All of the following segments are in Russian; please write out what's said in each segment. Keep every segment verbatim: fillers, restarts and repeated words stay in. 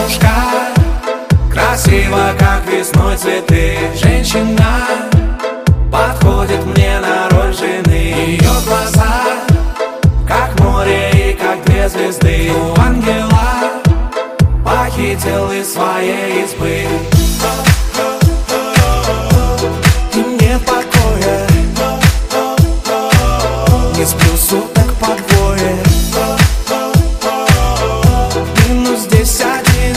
девушка, красиво, как весной цветы. Женщина подходит мне на роль жены. Ее глаза, как море и как две звезды. У ангела похитил из своей избы. И нет покоя, не сплю суток по двое. Минус здесь один,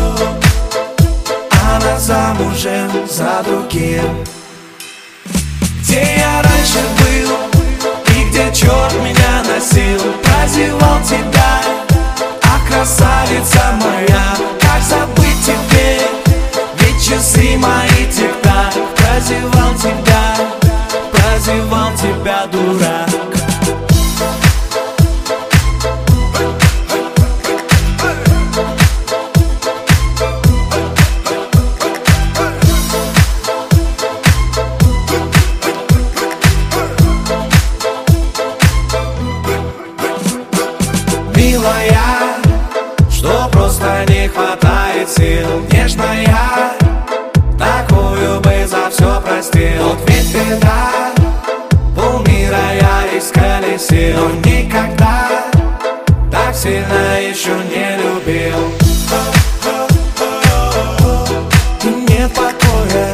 она замужем за другим. Где я раньше был и где черт меня носил? Прозевал тебя, а красавица моя, как забыть теперь? Ведь часы мои тик-так. Прозевал тебя, прозевал тебя, дурак. Милая, что просто не хватает сил. Нежная, такую бы за все простил. Вот ведь беда, полмира я исколесил, но никогда так сильно еще не любил. И нет покоя,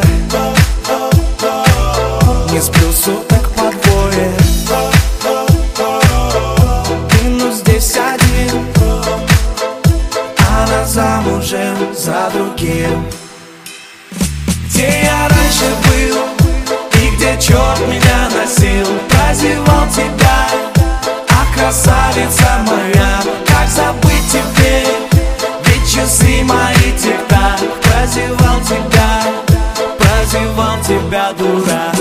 не сплю суток по двое. Минус здесь один, она замужем за другим. Где я раньше был и где черт меня носил? Прозевал тебя, а красавица моя, как забыть теперь? Ведь часы мои тик-так. Прозевал тебя, прозевал тебя, дурак.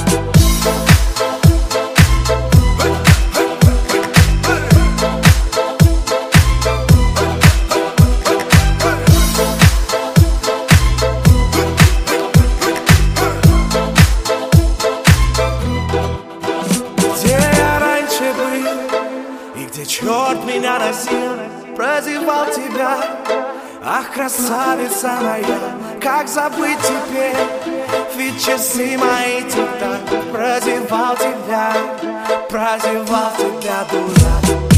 И где черт меня носил? Прозевал тебя, ах, красавица моя, как забыть теперь? Ведь часы мои тик-так. Прозевал тебя, прозевал тебя, дурак.